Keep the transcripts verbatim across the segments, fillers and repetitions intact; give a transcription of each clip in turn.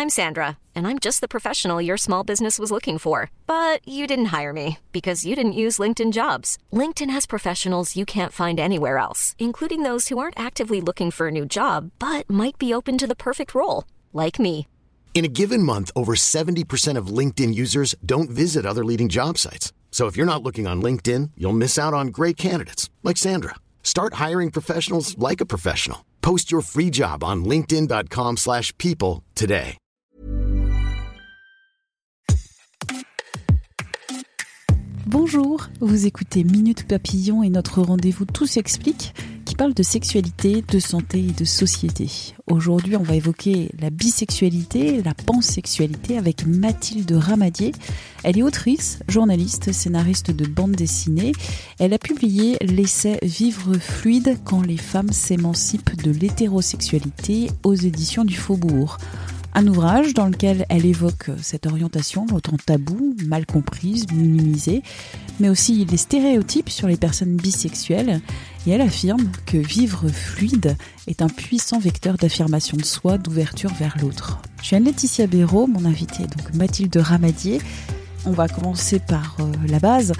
I'm Sandra, and I'm just the professional your small business was looking for. But you didn't hire me because you didn't use LinkedIn Jobs. LinkedIn has professionals you can't find anywhere else, including those who aren't actively looking for a new job, but might be open to the perfect role, like me. In a given month, over seventy percent of LinkedIn users don't visit other leading job sites. So if you're not looking on LinkedIn, you'll miss out on great candidates like Sandra. Start hiring professionals like a professional. Post your free job on linkedin.com slash people today. Bonjour, vous écoutez Minute Papillon et notre rendez-vous Tout s'explique qui parle de sexualité, de santé et de société. Aujourd'hui, on va évoquer la bisexualité, la pansexualité avec Mathilde Ramadier. Elle est autrice, journaliste, scénariste de bande dessinée. Elle a publié l'essai Vivre fluide quand les femmes s'émancipent de l'hétérosexualité aux éditions du Faubourg. Un ouvrage dans lequel elle évoque cette orientation longtemps taboue, mal comprise, minimisée, mais aussi les stéréotypes sur les personnes bisexuelles. Et elle affirme que vivre fluide est un puissant vecteur d'affirmation de soi, d'ouverture vers l'autre. Je suis Anne-Laetitia Béraud, mon invitée est donc Mathilde Ramadier. On va commencer par euh, la base,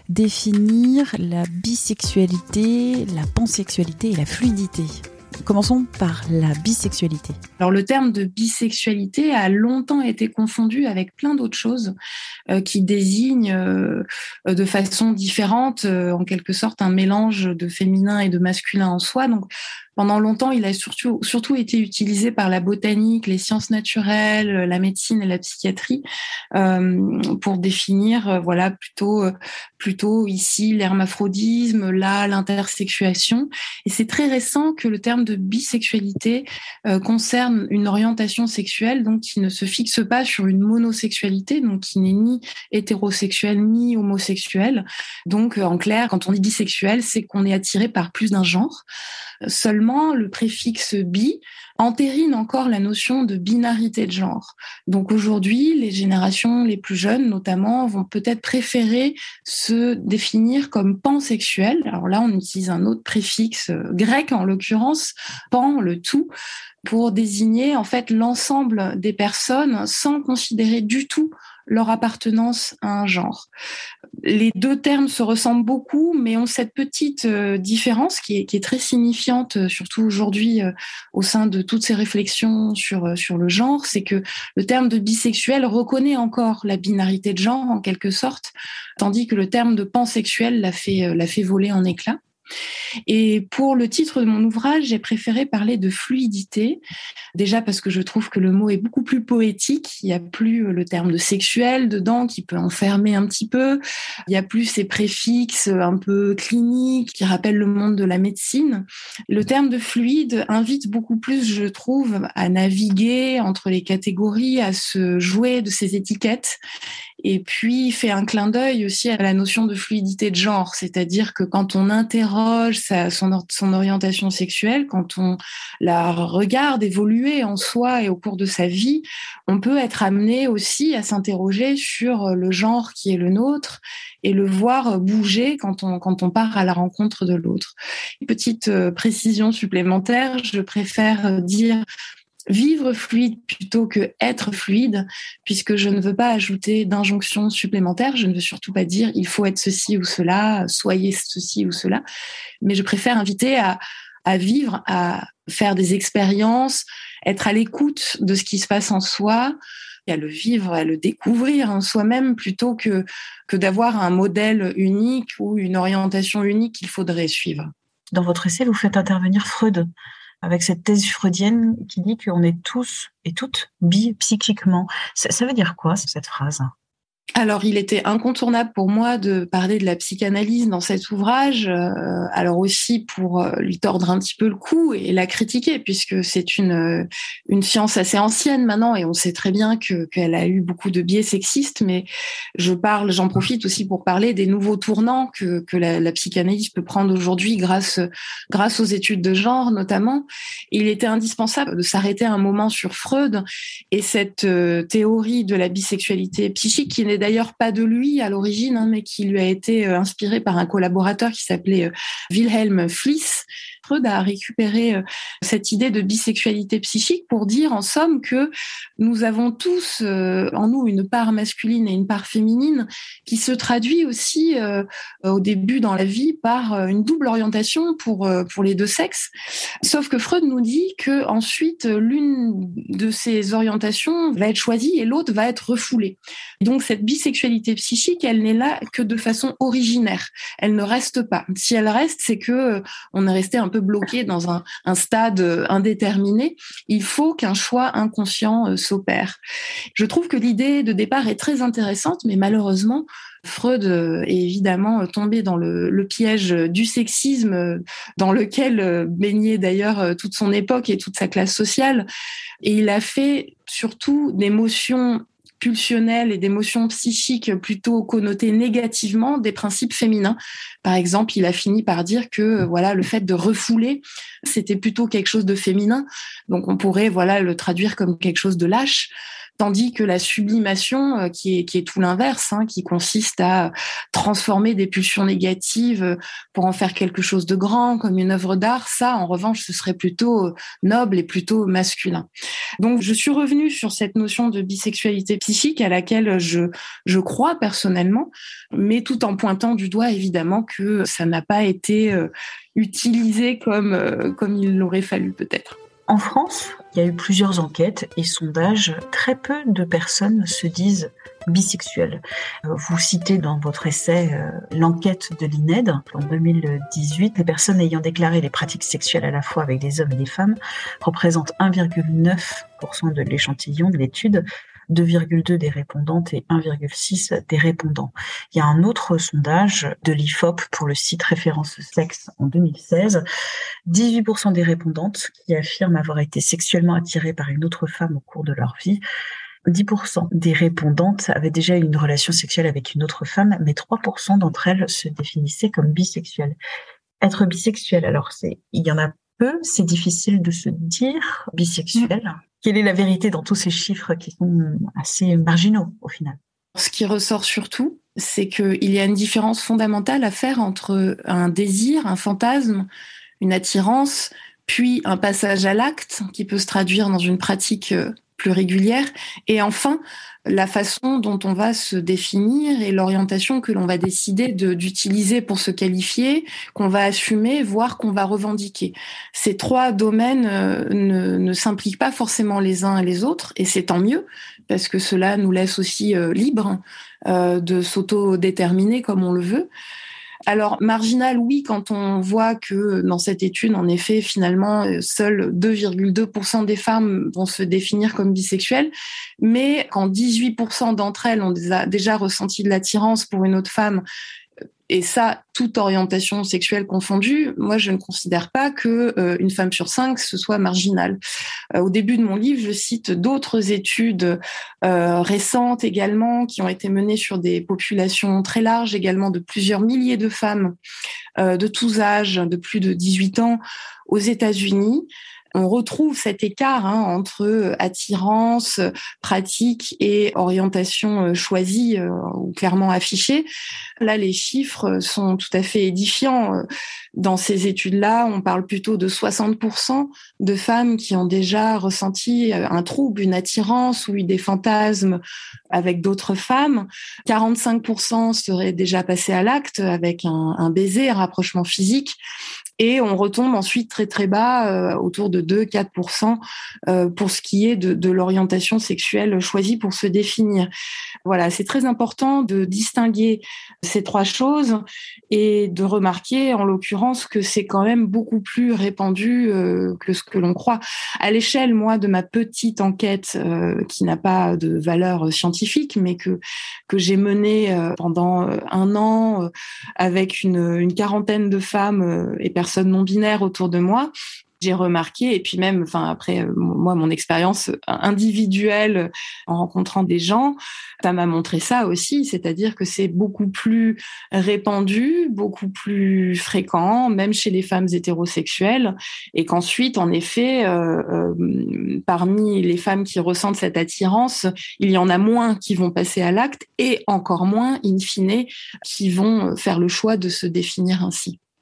définir la bisexualité, la pansexualité et la fluidité. Commençons par la bisexualité. Alors le terme de bisexualité a longtemps été confondu avec plein d'autres choses euh, qui désignent euh, de façon différente, euh, en quelque sorte, un mélange de féminin et de masculin en soi. Donc pendant longtemps, il a surtout, surtout été utilisé par la botanique, les sciences naturelles, la médecine et la psychiatrie euh, pour définir, euh, voilà, plutôt, euh, plutôt ici l'hermaphrodisme, là l'intersexuation. Et c'est très récent que le terme de bisexualité euh, concerne une orientation sexuelle donc qui ne se fixe pas sur une monosexualité, donc qui n'est ni hétérosexuelle ni homosexuelle. Donc, euh, en clair, quand on dit bisexuel, c'est qu'on est attiré par plus d'un genre. Seulement, le préfixe bi entérine encore la notion de binarité de genre. Donc aujourd'hui, les générations les plus jeunes, notamment, vont peut-être préférer se définir comme pansexuel. Alors là, on utilise un autre préfixe grec, en l'occurrence, pan, le tout, pour désigner en fait l'ensemble des personnes sans considérer du tout leur appartenance à un genre. Les deux termes se ressemblent beaucoup, mais ont cette petite euh, différence qui est, qui est très signifiante, euh, surtout aujourd'hui euh, au sein de toutes ces réflexions sur, euh, sur le genre, c'est que le terme de bisexuel reconnaît encore la binarité de genre en quelque sorte, tandis que le terme de pansexuel l'a fait, euh, l'a fait voler en éclats. Et pour le titre de mon ouvrage, j'ai préféré parler de fluidité, déjà parce que je trouve que le mot est beaucoup plus poétique. Il n'y a plus le terme de sexuel dedans qui peut enfermer un petit peu. Il n'y a plus ces préfixes un peu cliniques qui rappellent le monde de la médecine. Le terme de fluide invite beaucoup plus, je trouve, à naviguer entre les catégories, à se jouer de ces étiquettes. Et puis, fait un clin d'œil aussi à la notion de fluidité de genre, c'est-à-dire que quand on interroge sa, son, son orientation sexuelle, quand on la regarde évoluer en soi et au cours de sa vie, on peut être amené aussi à s'interroger sur le genre qui est le nôtre et le voir bouger quand on, quand on part à la rencontre de l'autre. Une petite précision supplémentaire, je préfère dire vivre fluide plutôt que être fluide, puisque je ne veux pas ajouter d'injonctions supplémentaires. Je ne veux surtout pas dire il faut être ceci ou cela, soyez ceci ou cela, mais je préfère inviter à, à vivre, à faire des expériences, être à l'écoute de ce qui se passe en soi, et à le vivre, à le découvrir en soi-même plutôt que, que d'avoir un modèle unique ou une orientation unique qu'il faudrait suivre. Dans votre essai, vous faites intervenir Freud, avec cette thèse freudienne qui dit qu'on est tous et toutes bi psychiquement. Ça, ça veut dire quoi, cette phrase ? Alors, il était incontournable pour moi de parler de la psychanalyse dans cet ouvrage, euh, alors aussi pour euh, lui tordre un petit peu le cou et la critiquer, puisque c'est une euh, une science assez ancienne maintenant, et on sait très bien que qu'elle a eu beaucoup de biais sexistes, mais je parle, j'en profite aussi pour parler des nouveaux tournants que que la, la psychanalyse peut prendre aujourd'hui grâce grâce aux études de genre notamment. Il était indispensable de s'arrêter un moment sur Freud et cette euh, théorie de la bisexualité psychique qui n'est d'ailleurs pas de lui à l'origine, hein, mais qui lui a été euh, inspiré par un collaborateur qui s'appelait euh, Wilhelm Fliess. Freud a récupéré cette idée de bisexualité psychique pour dire en somme que nous avons tous en nous une part masculine et une part féminine qui se traduit aussi euh, au début dans la vie par une double orientation pour pour les deux sexes. Sauf que Freud nous dit que ensuite l'une de ces orientations va être choisie et l'autre va être refoulée. Donc cette bisexualité psychique, elle n'est là que de façon originaire. Elle ne reste pas. Si elle reste, c'est que on est resté un peu bloqué dans un, un stade indéterminé. Il faut qu'un choix inconscient s'opère. Je trouve que l'idée de départ est très intéressante, mais malheureusement, Freud est évidemment tombé dans le, le piège du sexisme dans lequel baignait d'ailleurs toute son époque et toute sa classe sociale. Et il a fait surtout des motions pulsionnelles et d'émotions psychiques plutôt connotées négativement des principes féminins. Par exemple, il a fini par dire que voilà, le fait de refouler, c'était plutôt quelque chose de féminin. Donc on pourrait voilà le traduire comme quelque chose de lâche. Tandis que la sublimation, qui est, qui est tout l'inverse, hein, qui consiste à transformer des pulsions négatives pour en faire quelque chose de grand, comme une œuvre d'art, ça, en revanche, ce serait plutôt noble et plutôt masculin. Donc, je suis revenue sur cette notion de bisexualité psychique à laquelle je, je crois personnellement, mais tout en pointant du doigt, évidemment, que ça n'a pas été utilisé comme, comme il l'aurait fallu peut-être. En France, il y a eu plusieurs enquêtes et sondages. Très peu de personnes se disent bisexuelles. Vous citez dans votre essai euh, l'enquête de l'I N E D en deux mille dix-huit. Les personnes ayant déclaré les pratiques sexuelles à la fois avec des hommes et des femmes représentent un virgule neuf pour cent de l'échantillon de l'étude, deux virgule deux des répondantes et un virgule six des répondants. Il y a un autre sondage de l'I F O P pour le site Référence Sexe en deux mille seize. dix-huit pour cent des répondantes qui affirment avoir été sexuellement attirées par une autre femme au cours de leur vie. dix pour cent des répondantes avaient déjà eu une relation sexuelle avec une autre femme, mais trois pour cent d'entre elles se définissaient comme bisexuelles. Être bisexuel, alors c'est, il y en a peu, c'est difficile de se dire bisexuel. Mmh. Quelle est la vérité dans tous ces chiffres qui sont assez marginaux au final ? Ce qui ressort surtout, c'est qu'il y a une différence fondamentale à faire entre un désir, un fantasme, une attirance, puis un passage à l'acte qui peut se traduire dans une pratique plus régulière, et enfin la façon dont on va se définir et l'orientation que l'on va décider de, d'utiliser pour se qualifier, qu'on va assumer, voire qu'on va revendiquer. Ces trois domaines euh, ne, ne s'impliquent pas forcément les uns et les autres, et c'est tant mieux, parce que cela nous laisse aussi euh, libres euh, de s'auto-déterminer comme on le veut. Alors, marginal, oui, quand on voit que dans cette étude, en effet, finalement, seuls deux virgule deux pour cent des femmes vont se définir comme bisexuelles, mais quand dix-huit pour cent d'entre elles ont déjà ressenti de l'attirance pour une autre femme, et ça, toute orientation sexuelle confondue, moi, je ne considère pas que euh, une femme sur cinq, ce soit marginal. Euh, au début de mon livre, je cite d'autres études euh, récentes également, qui ont été menées sur des populations très larges, également de plusieurs milliers de femmes euh, de tous âges, de plus de dix-huit ans, aux États-Unis. On retrouve cet écart hein, entre attirance, pratique et orientation choisie euh, ou clairement affichée. Là, les chiffres sont tout à fait édifiants. Dans ces études-là, on parle plutôt de soixante pour cent de femmes qui ont déjà ressenti un trouble, une attirance ou eu des fantasmes avec d'autres femmes. quarante-cinq pour cent seraient déjà passées à l'acte avec un, un baiser, un rapprochement physique. Et on retombe ensuite très très bas, euh, autour de deux à quatre pour cent euh, pour ce qui est de, de l'orientation sexuelle choisie pour se définir. Voilà, c'est très important de distinguer ces trois choses et de remarquer en l'occurrence que c'est quand même beaucoup plus répandu euh, que ce que l'on croit. À l'échelle, moi, de ma petite enquête euh, qui n'a pas de valeur scientifique, mais que que j'ai menée euh, pendant un an euh, avec une, une quarantaine de femmes euh, et personnes personnes non binaires autour de moi, j'ai remarqué, et puis même, enfin après, moi, mon expérience individuelle en rencontrant des gens, ça m'a montré ça aussi, c'est-à-dire que c'est beaucoup plus répandu, beaucoup plus fréquent, même chez les femmes hétérosexuelles, et qu'ensuite, en effet, euh, euh, parmi les femmes qui ressentent cette attirance, il y en a moins qui vont passer à l'acte, et encore moins, in fine, qui vont faire le choix de se définir ainsi.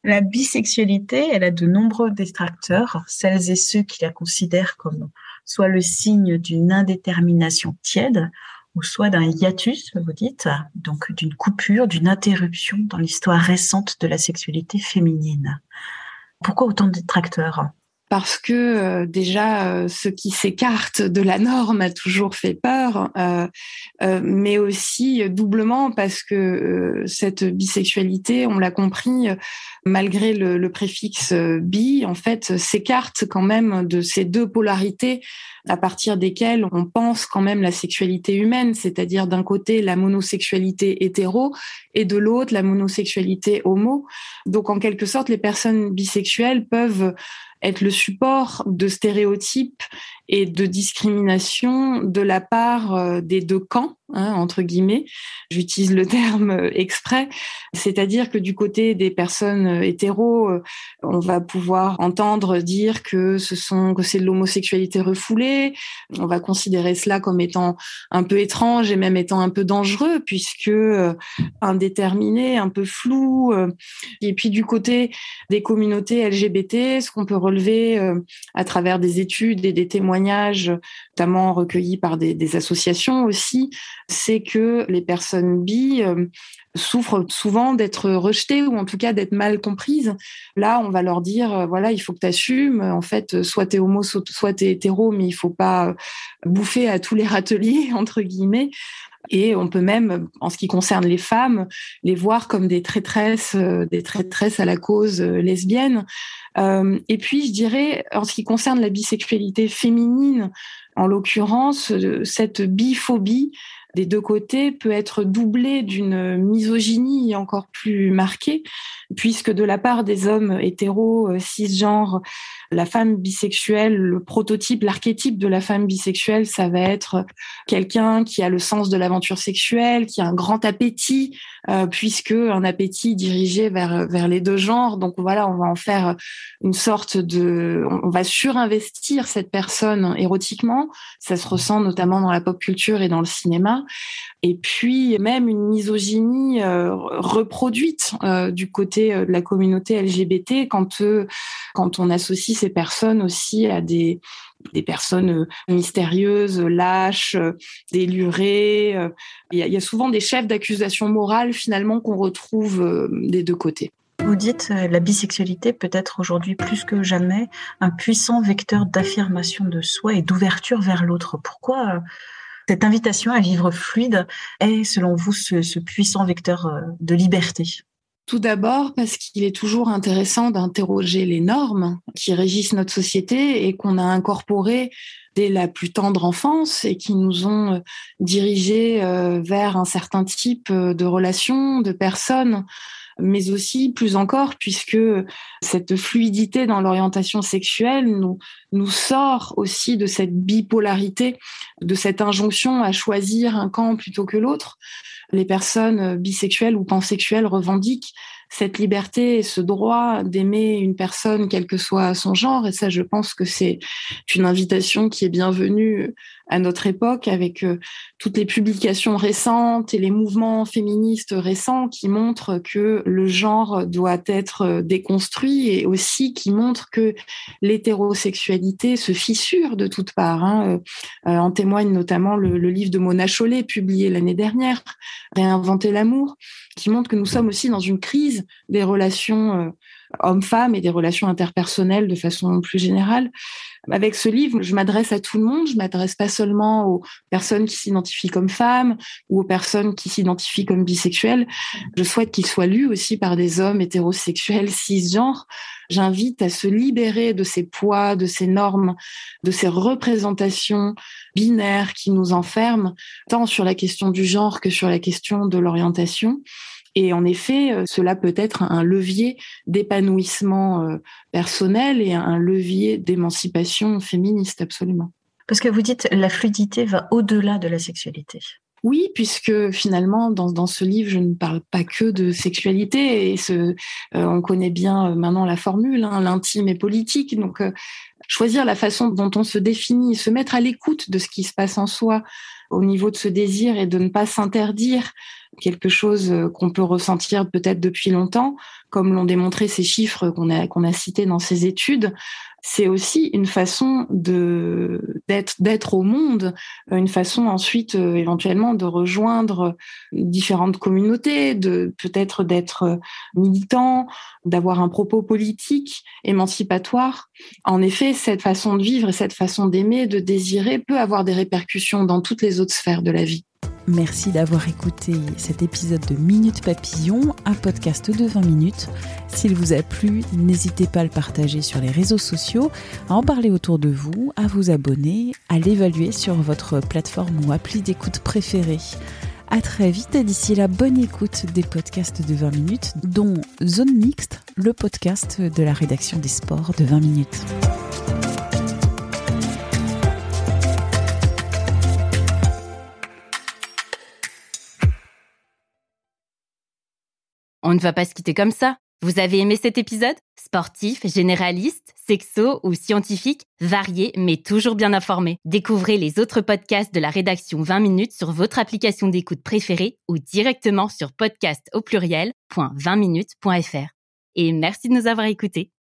La bisexualité, elle a de nombreux détracteurs, celles et ceux qui la considèrent comme soit le signe d'une indétermination tiède, ou soit d'un hiatus, vous dites, donc d'une coupure, d'une interruption dans l'histoire récente de la sexualité féminine. Pourquoi autant de détracteurs ? Parce que euh, déjà, euh, ce qui s'écarte de la norme a toujours fait peur, euh, euh, mais aussi doublement parce que euh, cette bisexualité, on l'a compris, euh, malgré le, le préfixe euh, bi, en fait, s'écarte quand même de ces deux polarités à partir desquelles on pense quand même la sexualité humaine, c'est-à-dire d'un côté la monosexualité hétéro et de l'autre la monosexualité homo. Donc en quelque sorte, les personnes bisexuelles peuvent être le support de stéréotypes et de discrimination de la part des deux camps, hein, entre guillemets. J'utilise le terme exprès, c'est-à-dire que du côté des personnes hétéros, on va pouvoir entendre dire que ce sont que c'est de l'homosexualité refoulée. On va considérer cela comme étant un peu étrange et même étant un peu dangereux puisque indéterminé, un peu flou. Et puis du côté des communautés L G B T, ce qu'on peut relever à travers des études et des témoignages, notamment recueillis par des, des associations aussi, c'est que les personnes bi euh, souffrent souvent d'être rejetées ou en tout cas d'être mal comprises. Là, on va leur dire, euh, voilà, il faut que tu assumes. En fait, soit t'es homo, soit t'es hétéro, mais il faut pas bouffer à tous les râteliers, entre guillemets. Et on peut même, en ce qui concerne les femmes, les voir comme des traîtresses, euh, des traîtresses à la cause euh, lesbienne. Euh, et puis, je dirais, en ce qui concerne la bisexualité féminine, en l'occurrence, euh, cette biphobie des deux côtés peut être doublée d'une misogynie encore plus marquée, puisque de la part des hommes hétéros, euh, cisgenres, la femme bisexuelle, le prototype, l'archétype de la femme bisexuelle, ça va être quelqu'un qui a le sens de l'aventure sexuelle, qui a un grand appétit, euh, puisque un appétit dirigé vers vers les deux genres. Donc voilà, on va en faire une sorte de, on va surinvestir cette personne érotiquement. Ça se ressent notamment dans la pop culture et dans le cinéma. Et puis même une misogynie euh, reproduite euh, du côté de la communauté L G B T quand euh, quand on associe ces personnes aussi à des des personnes mystérieuses, lâches, délurées. Il y a, il y a souvent des chefs d'accusation morale finalement qu'on retrouve des deux côtés. Vous dites euh, la bisexualité peut être aujourd'hui plus que jamais un puissant vecteur d'affirmation de soi et d'ouverture vers l'autre. Pourquoi euh, cette invitation à vivre fluide est, selon vous, ce, ce puissant vecteur euh, de liberté ? Tout d'abord parce qu'il est toujours intéressant d'interroger les normes qui régissent notre société et qu'on a incorporées dès la plus tendre enfance et qui nous ont dirigés vers un certain type de relations, de personnes, mais aussi plus encore puisque cette fluidité dans l'orientation sexuelle nous, nous sort aussi de cette bipolarité, de cette injonction à choisir un camp plutôt que l'autre. Les personnes bisexuelles ou pansexuelles revendiquent cette liberté et ce droit d'aimer une personne quel que soit son genre. Et ça, je pense que c'est une invitation qui est bienvenue à notre époque avec euh, toutes les publications récentes et les mouvements féministes récents qui montrent que le genre doit être déconstruit et aussi qui montrent que l'hétérosexualité se fissure de toutes parts. Hein. Euh, en témoigne notamment le, le livre de Mona Chollet, publié l'année dernière, Réinventer l'amour, qui montre que nous sommes aussi dans une crise des relations euh, hommes-femmes et des relations interpersonnelles de façon plus générale. Avec ce livre, je m'adresse à tout le monde, je m'adresse pas seulement aux personnes qui s'identifient comme femmes ou aux personnes qui s'identifient comme bisexuelles. Je souhaite qu'il soit lu aussi par des hommes hétérosexuels cisgenres. J'invite à se libérer de ces poids, de ces normes, de ces représentations binaires qui nous enferment, tant sur la question du genre que sur la question de l'orientation. Et en effet, cela peut être un levier d'épanouissement personnel et un levier d'émancipation féministe, absolument. Parce que vous dites la fluidité va au-delà de la sexualité. Oui, puisque finalement, dans, dans ce livre, je ne parle pas que de sexualité. Et ce, euh, on connaît bien maintenant la formule, hein, l'intime est politique. Donc, euh, choisir la façon dont on se définit, se mettre à l'écoute de ce qui se passe en soi au niveau de ce désir et de ne pas s'interdire quelque chose qu'on peut ressentir peut-être depuis longtemps, comme l'ont démontré ces chiffres qu'on a, qu'on a cités dans ces études. C'est aussi une façon de, d'être, d'être au monde, une façon ensuite euh, éventuellement de rejoindre différentes communautés, de peut-être d'être militant, d'avoir un propos politique, émancipatoire. En effet, cette façon de vivre et cette façon d'aimer, de désirer, peut avoir des répercussions dans toutes les autres sphères de la vie. Merci d'avoir écouté cet épisode de Minute Papillon, un podcast de vingt minutes. S'il vous a plu, n'hésitez pas à le partager sur les réseaux sociaux, à en parler autour de vous, à vous abonner, à l'évaluer sur votre plateforme ou appli d'écoute préférée. À très vite et d'ici là, bonne écoute des podcasts de vingt minutes, dont Zone Mixte, le podcast de la rédaction des sports de vingt minutes. On ne va pas se quitter comme ça. Vous avez aimé cet épisode ? Sportif, généraliste, sexo ou scientifique, varié mais toujours bien informé. Découvrez les autres podcasts de la rédaction vingt minutes sur votre application d'écoute préférée ou directement sur podcast au pluriel point vingt minutes point f r. Et merci de nous avoir écoutés.